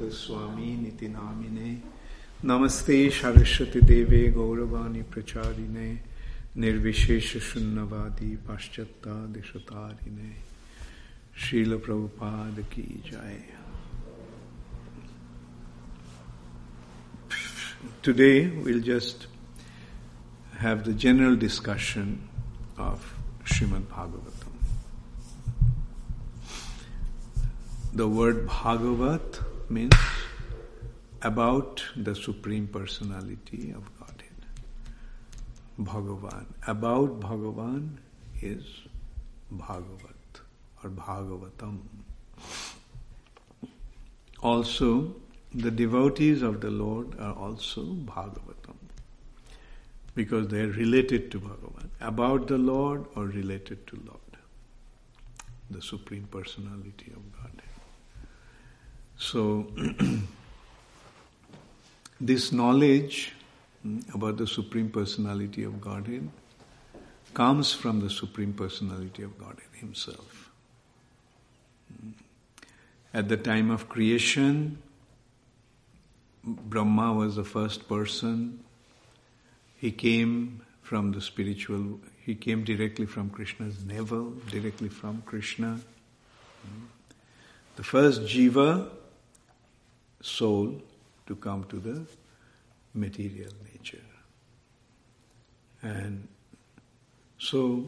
Goswami Niti Namine Namaste Saraswati Deve Gauravani Pracharine Nirvishesha Shunnavadi Paschata Deshatarine Srila Prabhupada Ki Jai. Today we'll just have the general discussion of Srimad Bhagavatam. The word Bhagavat means about the Supreme Personality of Godhead. Bhagavan. About Bhagavan is Bhagavat or Bhagavatam. Also, the devotees of the Lord are also Bhagavatam because they are related to Bhagavan. About the Lord or related to Lord, the Supreme Personality of Godhead. So, this knowledge about the Supreme Personality of Godhead comes from the Supreme Personality of Godhead Himself. At the time of creation, Brahma was the first person. He came from the spiritual, he came directly from Krishna's navel, directly from Krishna. The first jiva, soul, to come to the material nature. And so,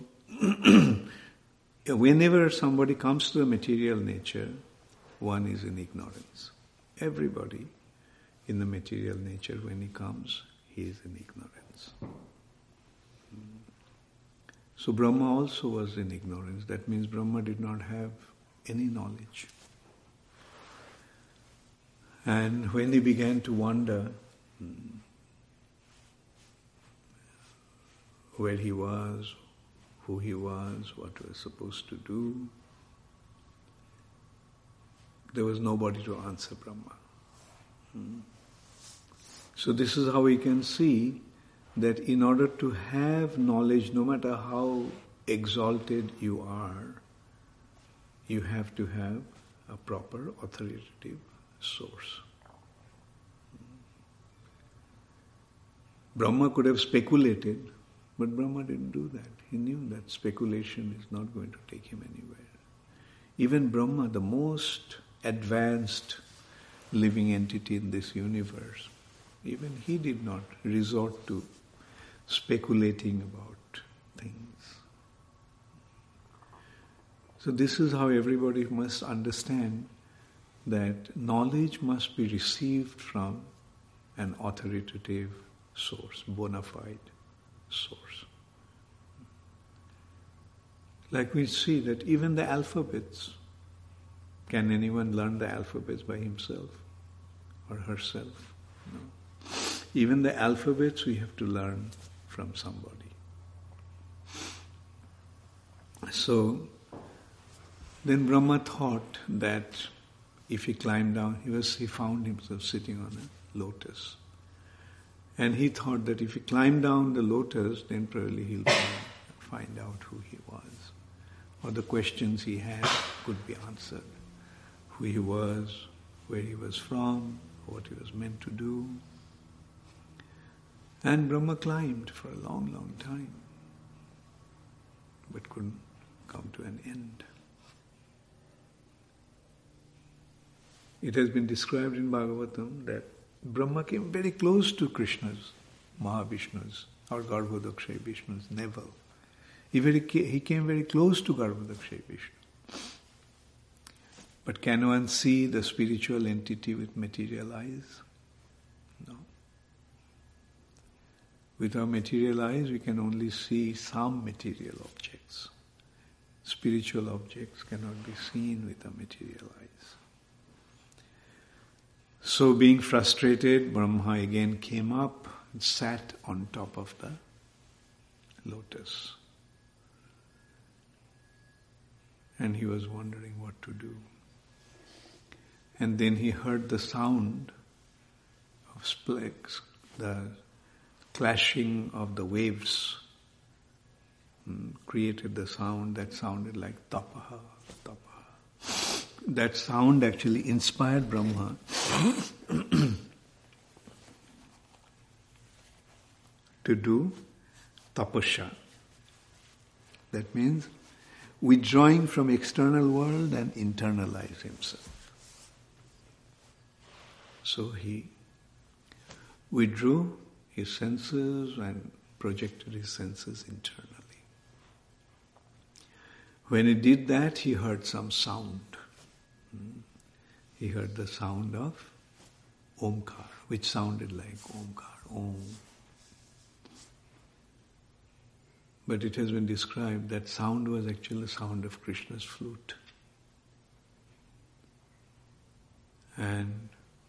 whenever somebody comes to the material nature, one is in ignorance. Everybody in the material nature, when he comes, he is in ignorance. So Brahma also was in ignorance. That means Brahma did not have any knowledge. And when he began to wonder where he was, who he was, what he was supposed to do, there was nobody to answer Brahma. So this is how we can see that in order to have knowledge, no matter how exalted you are, you have to have a proper authoritative source. Brahma could have speculated, but Brahma didn't do that. He knew that speculation is not going to take him anywhere. Even Brahma, the most advanced living entity in this universe, even he did not resort to speculating about things. So this is how everybody must understand that knowledge must be received from an authoritative source, bona fide source. Like we see that even the alphabets, can anyone learn the alphabets by himself or herself? No. Even the alphabets we have to learn from somebody. So, then Brahma thought that if he climbed down, he found himself sitting on a lotus. And he thought that if he climbed down the lotus, then probably he'll find out who he was. Or the questions he had could be answered. Who he was, where he was from, what he was meant to do. And Brahma climbed for a long, long time, but couldn't come to an end. It has been described in Bhagavatam that Brahma came very close to Krishna's, Mahavishnu's, or Garbhodakshay Vishnu's navel. He came very close to Garbhodakshay Vishnu. But can one see the spiritual entity with material eyes? No. With our material eyes, we can only see some material objects. Spiritual objects cannot be seen with our material eyes. So being frustrated, Brahma again came up and sat on top of the lotus. And he was wondering what to do. And then he heard the sound of splits, the clashing of the waves created the sound that sounded like tapaha, tapaha. that sound actually inspired Brahma to do tapasya. That means withdrawing from external world and internalize himself. So he withdrew his senses and projected his senses internally. When he did that, he heard some sound. He heard the sound of Omkar, which sounded like Omkar, Om. But it has been described that sound was actually the sound of Krishna's flute. And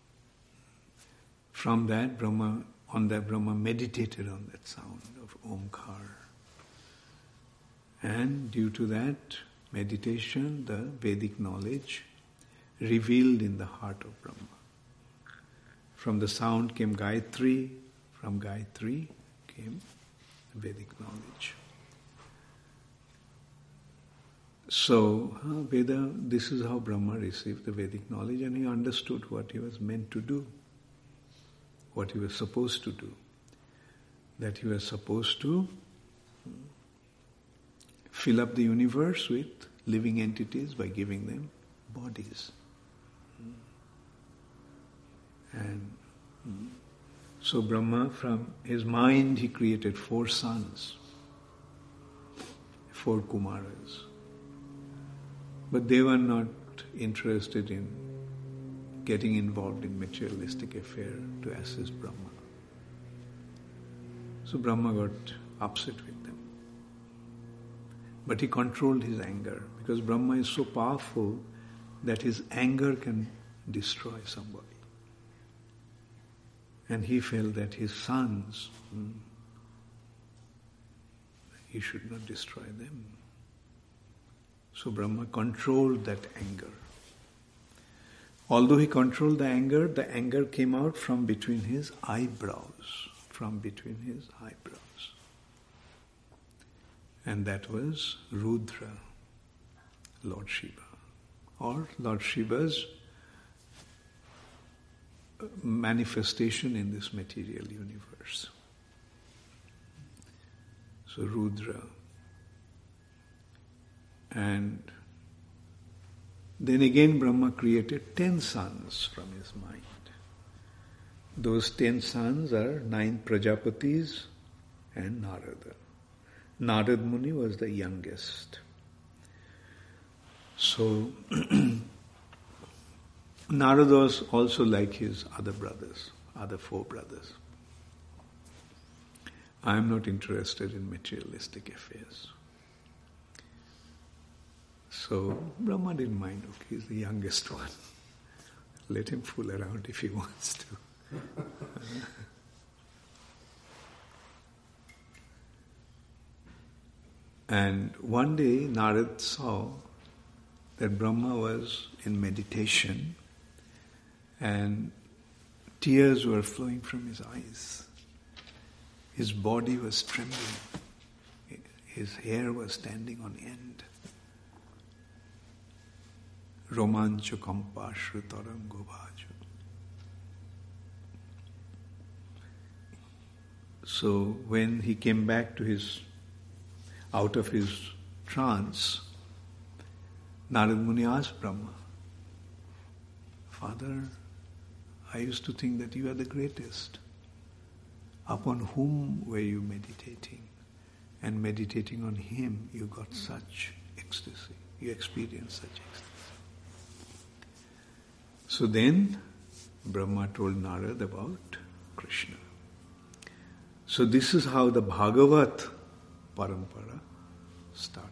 from that, Brahma meditated on that sound of Omkar. And due to that meditation, the Vedic knowledge revealed in the heart of Brahma. From the sound came Gayatri, from Gayatri came Vedic knowledge. So, Veda, this is how Brahma received the Vedic knowledge, and he understood what he was meant to do, what he was supposed to do. That he was supposed to fill up the universe with living entities by giving them bodies. And so Brahma, from his mind, he created 4 sons, 4 Kumaras. But they were not interested in getting involved in materialistic affair to assist Brahma. So Brahma got upset with them. But he controlled his anger, because Brahma is so powerful that his anger can destroy somebody. And he felt that his sons, he should not destroy them. So Brahma controlled that anger. Although he controlled the anger came out from between his eyebrows. And that was Rudra, Lord Shiva, or Lord Shiva's manifestation in this material universe. So Rudra. And then again Brahma created 10 sons from his mind. Those 10 sons are 9 Prajapatis and Narada. Narad Muni was the youngest. So Narada was also like his other brothers, other 4 brothers. I am not interested in materialistic affairs. So Brahma didn't mind, okay, he's the youngest one. Let him fool around if he wants to. And one day Narad saw that Brahma was in meditation and tears were flowing from his eyes. His body was trembling. His hair was standing on end. Romancha kampashru tarango bhaju. So when he came back to out of his trance, Narad Muni asked Brahma, Father, I used to think that you are the greatest. Upon whom were you meditating? And meditating on him, you got such ecstasy. You experienced such ecstasy. So then, Brahma told Narad about Krishna. So this is how the Bhagavat parampara started.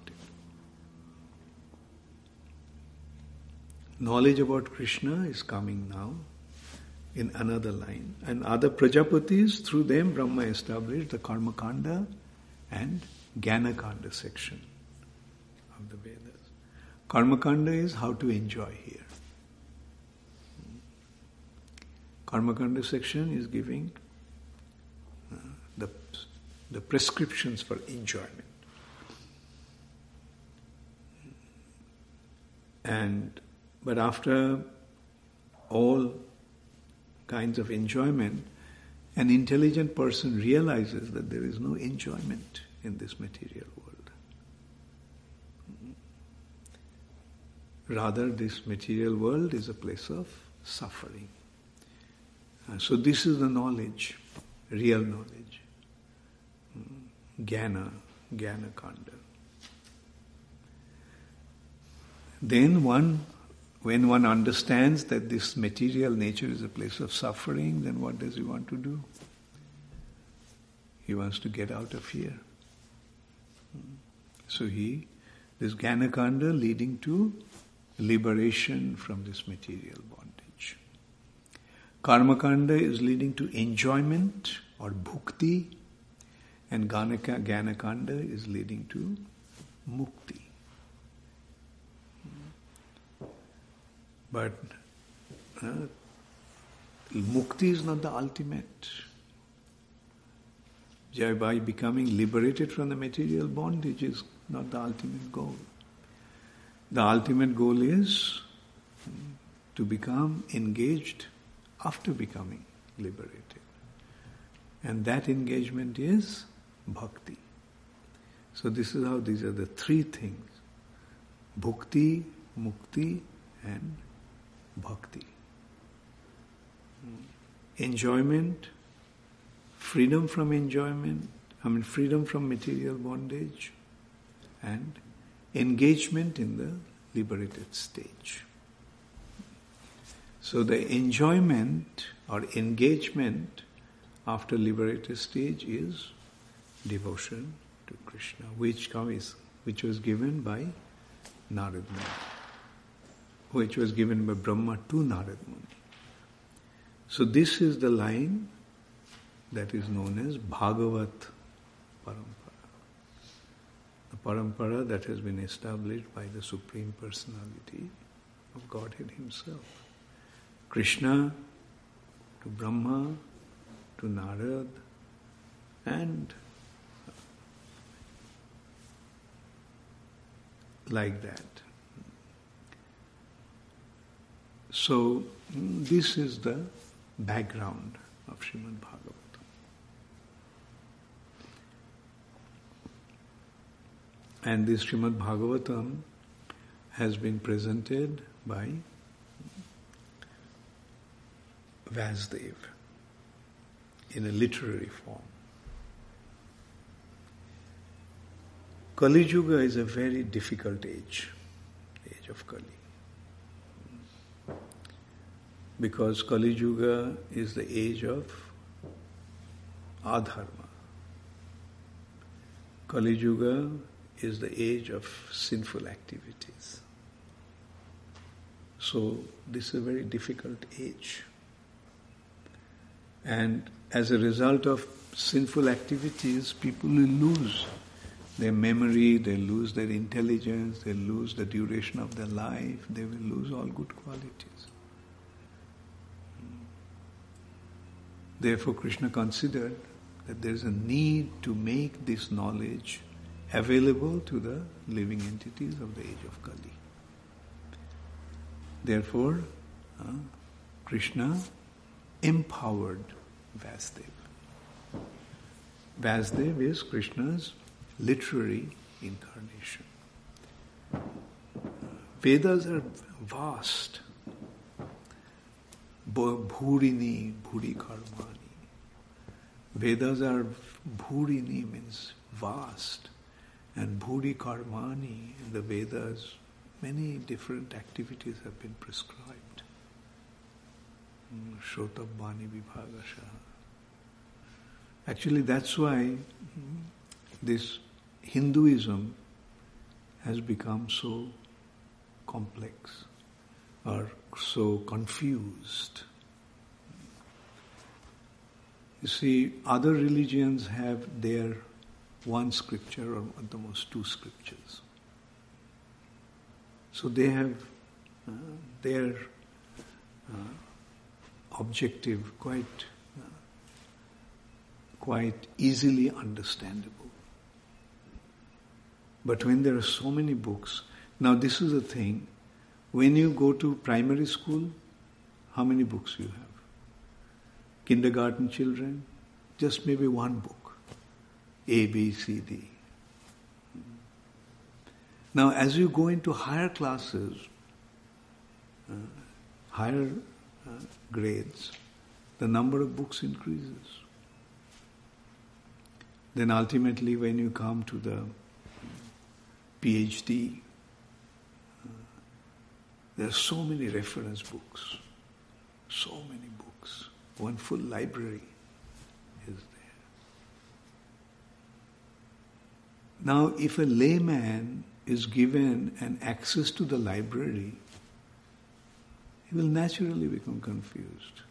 Knowledge about Krishna is coming now in another line. And other Prajapatis, through them Brahma established the Karma Kanda and Jnana Kanda section of the Vedas. Karma Kanda is how to enjoy here. Karma Kanda section is giving the prescriptions for enjoyment. And But after all kinds of enjoyment, an intelligent person realizes that there is no enjoyment in this material world. Rather, this material world is a place of suffering. So this is the knowledge, real knowledge. Jnana Kanda. Then when one understands that this material nature is a place of suffering, then what does he want to do? He wants to get out of here. So this Jnana Kanda leading to liberation from this material bondage. Karma Kanda is leading to enjoyment or bhukti, and Jnana Kanda is leading to mukti. But mukti is not the ultimate. By becoming liberated from the material bondage is not the ultimate goal. The ultimate goal is to become engaged after becoming liberated. And that engagement is bhakti. So this is how these are the three things. Bhukti, mukti and bhakti. Enjoyment, freedom from enjoyment, freedom from material bondage, and engagement in the liberated stage. So the enjoyment or engagement after liberated stage is devotion to Krishna, which was given by Narad Muni, which was given by Brahma to Narad Muni. So this is the line that is known as Bhagavat Parampara. The parampara that has been established by the Supreme Personality of Godhead Himself. Krishna to Brahma to Narad and like that. So this is the background of Srimad Bhagavatam. And this Srimad Bhagavatam has been presented by Vasudev in a literary form. Kali Yuga is a very difficult age of Kali. Because Kali Yuga is the age of adharma. Kali Yuga is the age of sinful activities. So this is a very difficult age. And as a result of sinful activities, people will lose their memory, they lose their intelligence, they lose the duration of their life, they will lose all good qualities. Therefore, Krishna considered that there is a need to make this knowledge available to the living entities of the age of Kali. Therefore, Krishna empowered Vasudev. Vasudev is Krishna's literary incarnation. Vedas are vast. Bhurini, Bhuri Karmani. Vedas are, Bhurini means vast. And Bhuri Karmani, in the Vedas, many different activities have been prescribed. Shrotabhani Vibhagasha. Actually, that's why this Hinduism has become so complex or so confused. You see, other religions have their one scripture or at the most two scriptures. So they have their objective quite easily understandable. But when there are so many books, now this is the thing, When you go to primary school, how many books you have? Kindergarten children, just maybe one book. A, B, C, D. Now as you go into higher classes, higher grades, the number of books increases. Then ultimately when you come to the PhD, there are so many reference books, so many books. One full library is there. Now if a layman is given an access to the library, he will naturally become confused.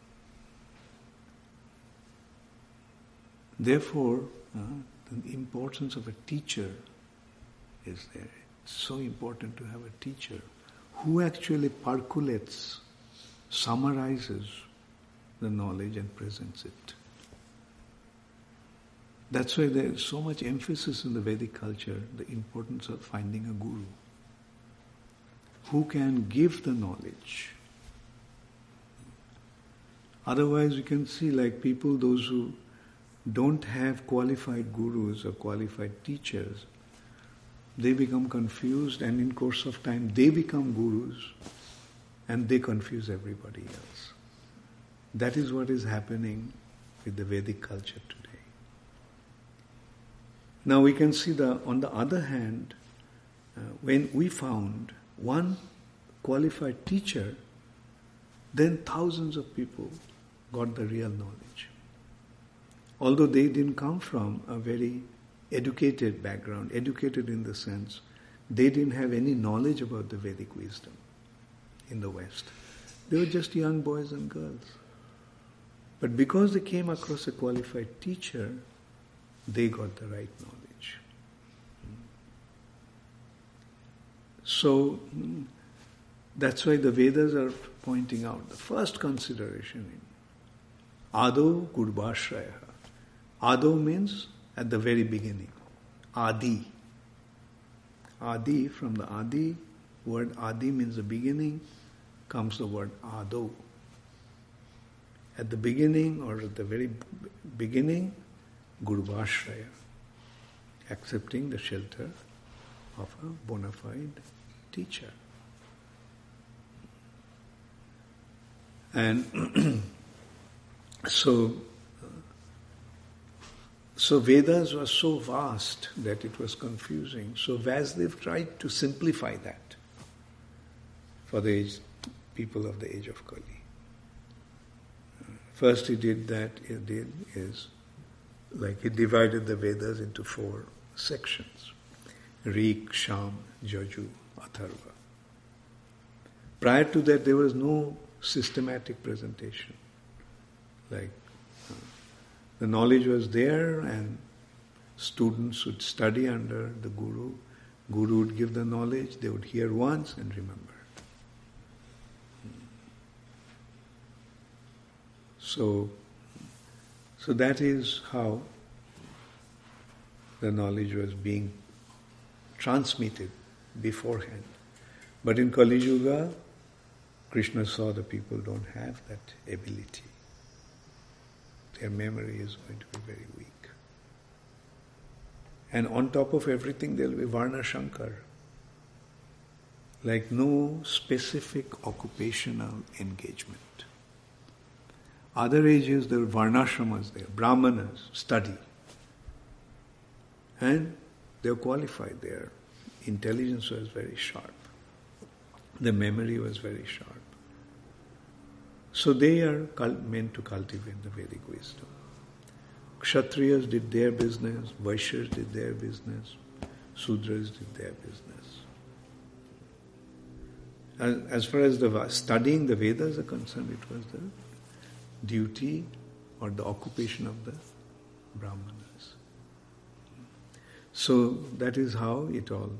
Therefore, the importance of a teacher is there. It's so important to have a teacher who actually percolates, summarizes the knowledge and presents it. That's why there is so much emphasis in the Vedic culture, the importance of finding a guru who can give the knowledge. Otherwise you can see like people, those who don't have qualified gurus or qualified teachers, they become confused, and in course of time they become gurus and they confuse everybody else. That is what is happening with the Vedic culture today. Now we can see on the other hand, when we found one qualified teacher, then thousands of people got the real knowledge. Although they didn't come from a very educated background, educated in the sense they didn't have any knowledge about the Vedic wisdom in the West. They were just young boys and girls. But because they came across a qualified teacher, they got the right knowledge. So that's why the Vedas are pointing out the first consideration in Ado Gurvashraya. Ado means at the very beginning. Adi. Adi, from the Adi, word Adi means the beginning, comes the word Ado. At the beginning or at the very beginning, Gurvashraya, accepting the shelter of a bona fide teacher. And so Vedas was so vast that it was confusing. So Vasudev tried to simplify that for the people of the age of Kali. First he divided the Vedas into 4 sections. Rik, Sham, Jaju, Atharva. Prior to that there was no systematic presentation. The knowledge was there and students would study under the Guru. Guru would give the knowledge, they would hear once and remember. So that is how the knowledge was being transmitted beforehand. But in Kali Yuga, Krishna saw the people don't have that ability. Their memory is going to be very weak. And on top of everything there will be Varna Shankar. Like no specific occupational engagement. Other ages there were Varnashramas there, Brahmanas, study. And they were qualified, their intelligence was very sharp. Their memory was very sharp. So they are meant to cultivate the Vedic wisdom. Kshatriyas did their business, Vaishyas did their business, Sudras did their business. As far as studying the Vedas are concerned, it was the duty or the occupation of the Brahmanas. So that is how it all,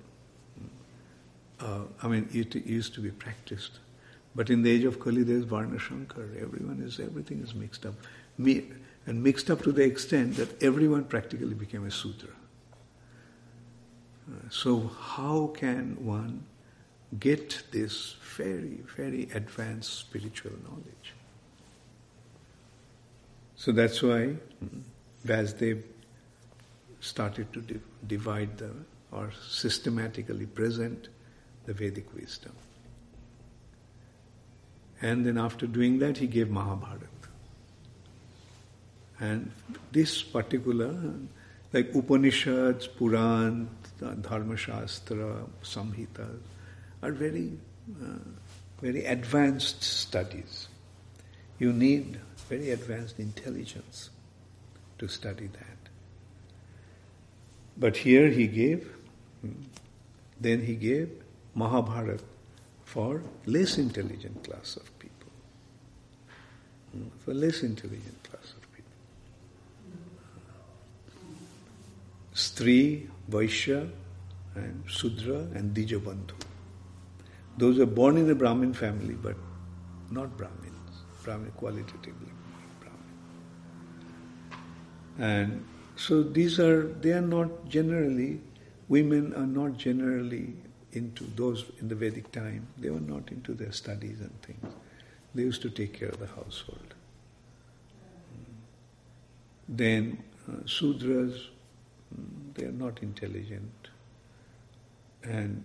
it used to be practiced. But in the age of Kali there is Varna Shankar, everything is mixed up. And mixed up to the extent that everyone practically became a Sudra. So how can one get this very, very advanced spiritual knowledge. So that's why Vasudev started to divide or systematically present the Vedic wisdom. And then after doing that, he gave Mahabharata. And this particular, like Upanishads, Puran, Dharma Shastra, Samhitas, are very, very advanced studies. You need very advanced intelligence to study that. But here he gave Mahabharata for less intelligent class of people. For less intelligent class of people. Stri, Vaishya, and Sudra, and Dijabandhu. Those are born in a Brahmin family, but not Brahmins. Brahmin, qualitatively Brahmin. And so they are not generally, women are not generally into those in the Vedic time. They were not into their studies and things. They used to take care of the household. Then Sudras, they are not intelligent. And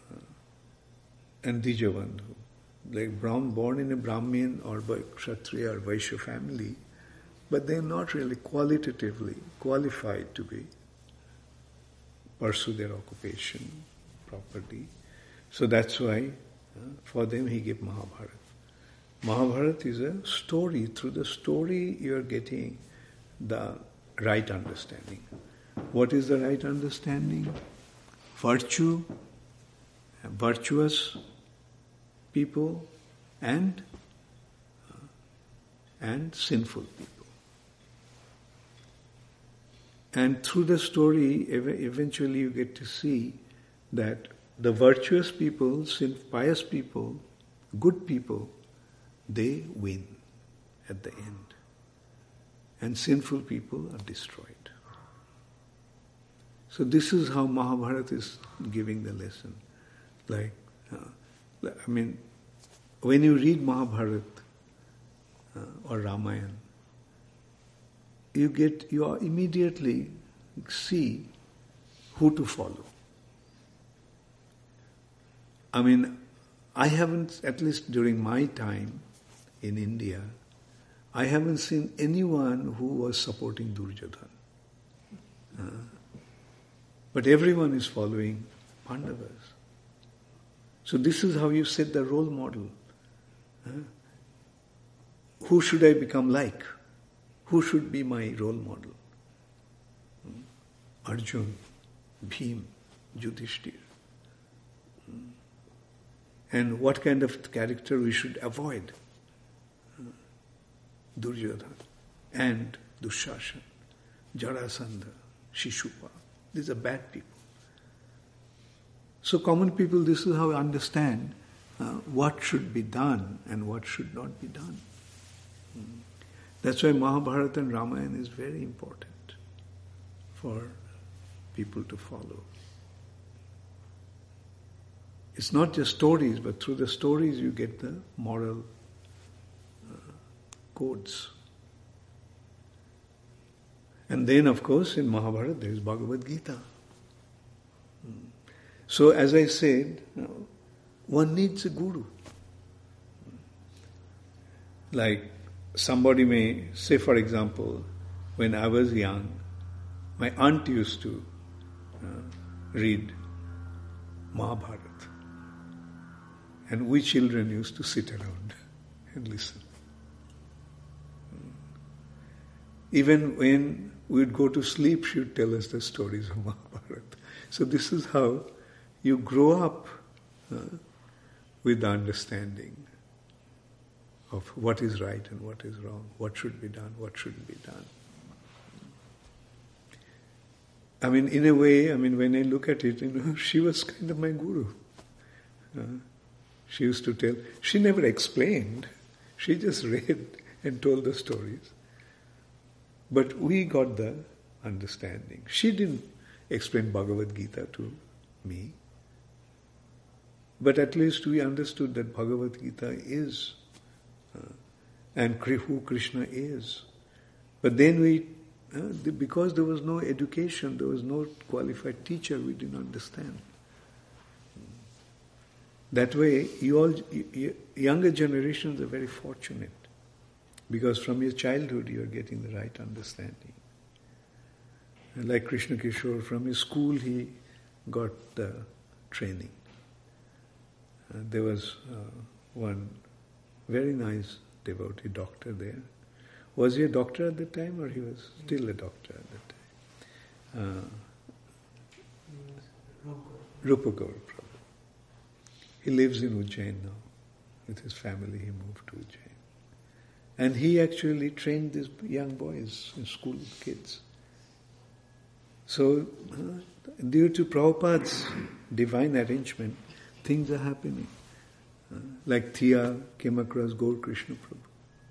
Dijabandhu, like born in a Brahmin or by Kshatriya or Vaishya family, but they are not really qualitatively qualified to pursue their occupation properly. So that's why for them he gave Mahabharata. Mahabharata is a story. Through the story you are getting the right understanding. What is the right understanding? Virtue, virtuous people, and sinful people. And through the story, eventually you get to see that the virtuous people, pious people, good people, they win at the end. And sinful people are destroyed. So this is how Mahabharata is giving the lesson. When you read Mahabharata or Ramayana, you immediately see who to follow. I haven't, at least during my time in India, I haven't seen anyone who was supporting Duryodhana. But everyone is following Pandavas. So this is how you set the role model. Who should I become like? Who should be my role model? Arjun, Bhim, Yudhishthir. And what kind of character we should avoid? Duryodhana and Dushashan, Jarasandha, Shishupal. These are bad people. So common people, this is how we understand what should be done and what should not be done. That's why Mahabharata and Ramayana is very important for people to follow. It's not just stories, but through the stories you get the moral codes. And then, of course, in Mahabharata there is Bhagavad Gita. So, as I said, one needs a guru. Like somebody may say, for example, when I was young, my aunt used to read Mahabharata. And we children used to sit around and listen. Even when we would go to sleep, she would tell us the stories of Mahabharata. So this is how you grow up with the understanding of what is right and what is wrong, what should be done, what shouldn't be done. In a way, when I look at it, she was kind of my guru. She used to tell, she never explained, she just read and told the stories. But we got the understanding. She didn't explain Bhagavad Gita to me. But at least we understood that Bhagavad Gita is, and who Krishna is. But then because there was no education, there was no qualified teacher, we didn't understand. That way, younger generations are very fortunate, because from your childhood you are getting the right understanding. And like Krishna Kishore, from his school he got the training. There was one very nice devotee doctor there. Was he a doctor at the time, or he was still a doctor at the time? Rupa Gaur Prabhu. He lives in Ujjain now. With his family he moved to Ujjain. And he actually trained these young boys, school kids. So, due to Prabhupada's divine arrangement, things are happening. Like Thea came across Gaur Krishna Prabhu.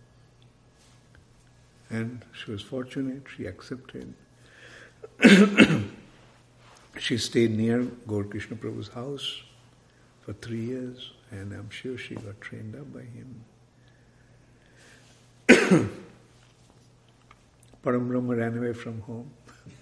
And she was fortunate, she accepted. She stayed near Gaur Krishna Prabhu's house for 3 years, and I'm sure she got trained up by him. Param Brahma ran away from home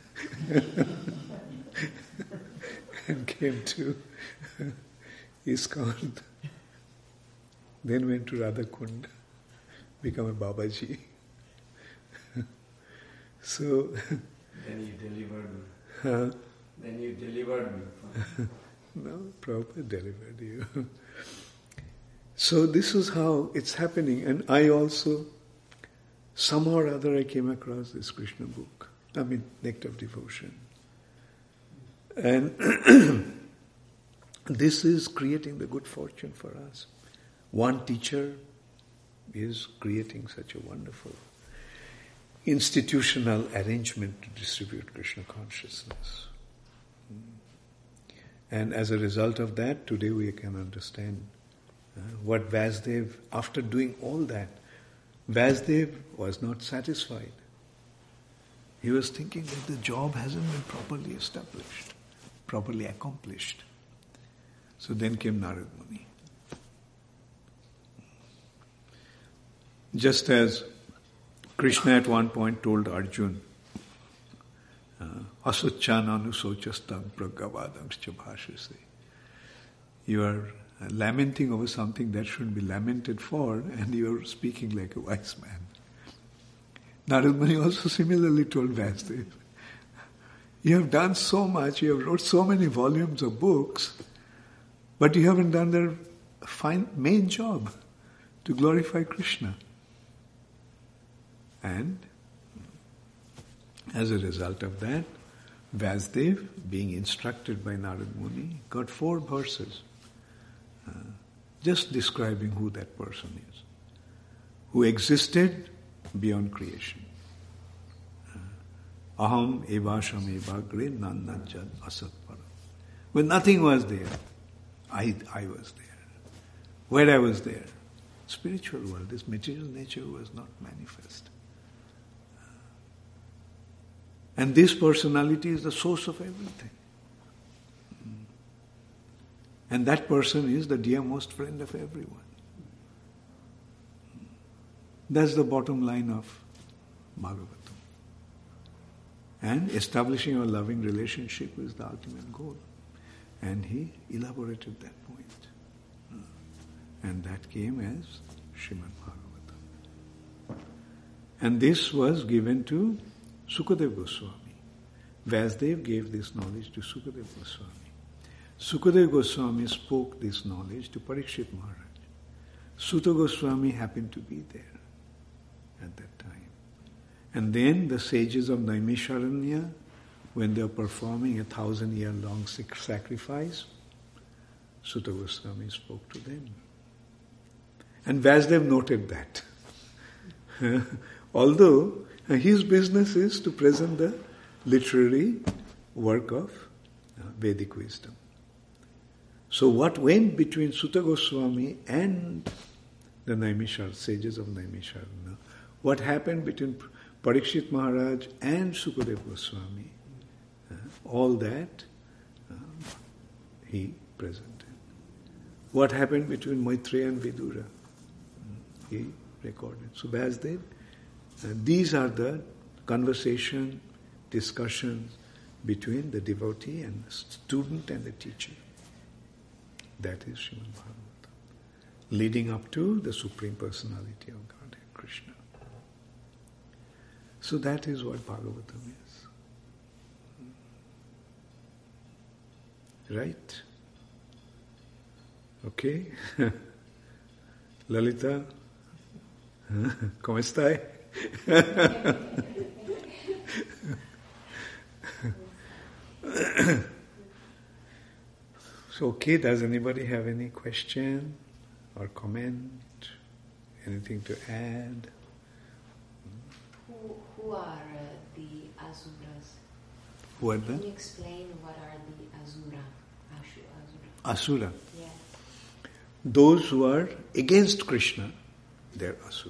and came to ISKCON. Then went to Radhakund, become a Babaji. So then you delivered me. Then you delivered me. No, Prabhupada delivered you. So this is how it's happening. And I also, somehow or other, I came across this Krishna book. Nectar of Devotion. And this is creating the good fortune for us. One teacher is creating such a wonderful institutional arrangement to distribute Krishna consciousness. And as a result of that, today we can understand what Vasudev, after doing all that, Vasudev was not satisfied. He was thinking that the job hasn't been properly established, properly accomplished. So then came Narad Muni. Just as Krishna at one point told Arjuna, Asucchana anusochastam pragavadamscha bhashase. You are lamenting over something that shouldn't be lamented for, and you are speaking like a wise man. Narad Muni also similarly told Vasudev, you have done so much, you have wrote so many volumes of books, but you haven't done the main job to glorify Krishna. And as a result of that, Vasudev, being instructed by Narad Muni, got 4 verses just describing who that person is, who existed beyond creation. Aham evasham evagre nannajjad asatparam. When nothing was there, I was there. Where I was there? Spiritual world, this material nature was not manifest. And this personality is the source of everything. And that person is the dearmost friend of everyone. That's the bottom line of Bhagavatam. And establishing a loving relationship is the ultimate goal. And he elaborated that point. And that came as Srimad Bhagavatam. And this was given to Sukadeva Goswami. Vasudev gave this knowledge to Sukadeva Goswami. Sukadeva Goswami spoke this knowledge to Parikshit Maharaj. Suta Goswami happened to be there at that time. And then the sages of Naimisharanya, when they were performing a 1,000-year-long sacrifice, Suta Goswami spoke to them. And Vasudev noted that. Although his business is to present the literary work of Vedic wisdom. So what went between Suta Goswami and the sages of Naimisharanya, what happened between Parikshit Maharaj and Sukadeva Goswami, all that he presented. what happened between Maitreya and Vidura. He recorded. So Vyasdev, these are the conversation, discussions between the devotee and the student and the teacher. That is Srimad Bhagavatam, leading up to the Supreme Personality of Godhead, Krishna. So that is what Bhagavatam is. Right? Okay? Lalita? ¿Cómo está? So, okay, does anybody have any question or comment? Anything to add? Who are the Asuras? Who are Can the? you explain what are the Asura? Asura. Yeah. Those who are against Krishna, they are Asura.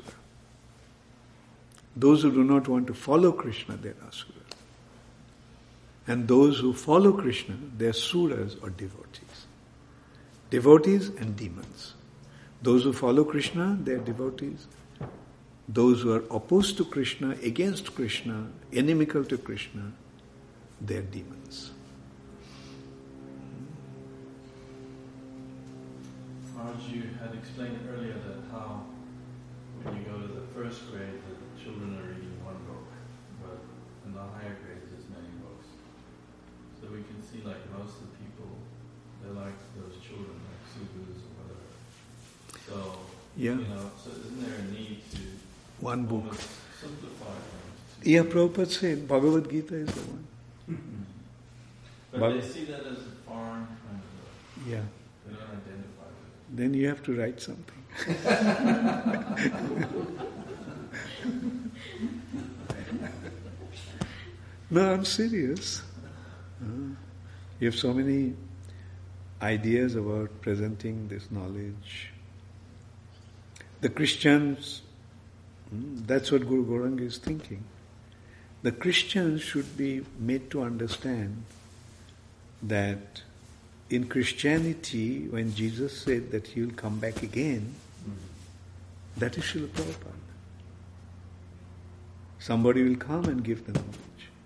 Those who do not want to follow Krishna, they are Asura. And those who follow Krishna, they are Suras or devotees. Devotees and demons. Those who follow Krishna, they are devotees. Those who are opposed to Krishna, against Krishna, inimical to Krishna, they are demons. Maharaj, you had explained earlier that how when you go to the first grade, the children are reading one book, but in the higher grades there's many books. So we can see like most of the people, they like those children, like Subhas or whatever. So, Yeah. So isn't there a need to One book. almost simplify things? Yeah, Prabhupada said Bhagavad Gita is the one. But they see that as a foreign kind of, Yeah. they don't identify with it. Then you have to write something. No, I'm serious. You have so many ideas about presenting this knowledge. The Christians, that's what Guru Gauranga is thinking. The Christians should be made to understand that in Christianity, when Jesus said that he will come back again, that is Srila Prabhupada. Somebody will come and give the knowledge.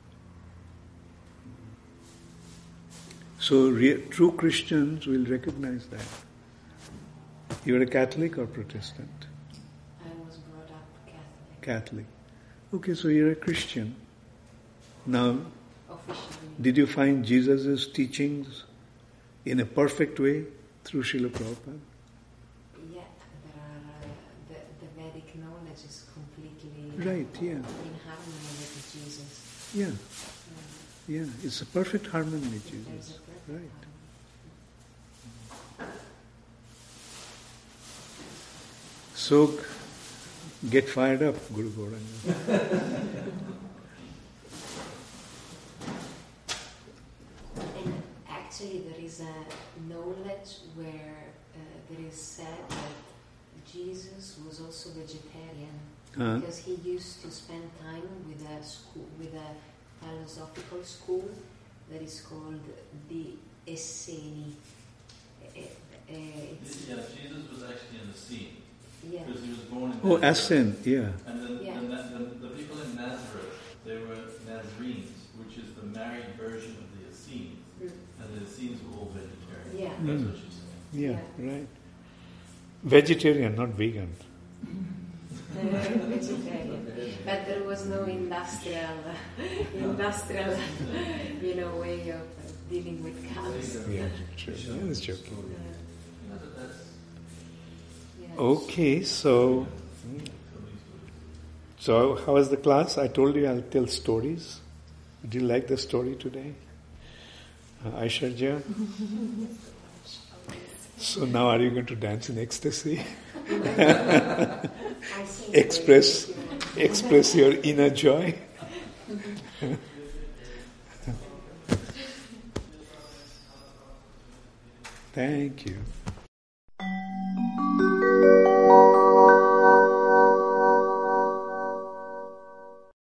So true Christians will recognize that. You are a Catholic or Protestant? I was brought up Catholic. Catholic. Okay, so you're a Christian. Now, Officially. did you find Jesus' teachings in a perfect way through Srila Prabhupada? Yeah, there are the Vedic knowledge is completely Right, yeah. in harmony with Jesus. Yeah, yeah. It's a perfect harmony with There's Jesus. a perfect Right. harmony. So, get fired up, Guru Gauranga. And actually there is a knowledge where there is said that Jesus was also vegetarian because he used to spend time with a school, with a philosophical school that is called the Esseni. Jesus was actually in the scene. Yeah. Because he was born in Oh, Nazareth. Ascent, yeah. And then Yeah. the people in Nazareth, they were Nazarenes, which is the married version of the Essenes. And the Essenes were all vegetarian. Yeah. That's what she's saying. Yeah, right. Vegetarian, not vegan. Vegetarian. But there was no industrial, way of dealing with cows. Yeah, true. I was joking. That's Yeah. Okay, so how was the class? I told you I'll tell stories. Did you like the story today? Aishwarya? So now are you going to dance in ecstasy? I think Express your inner joy? Thank you.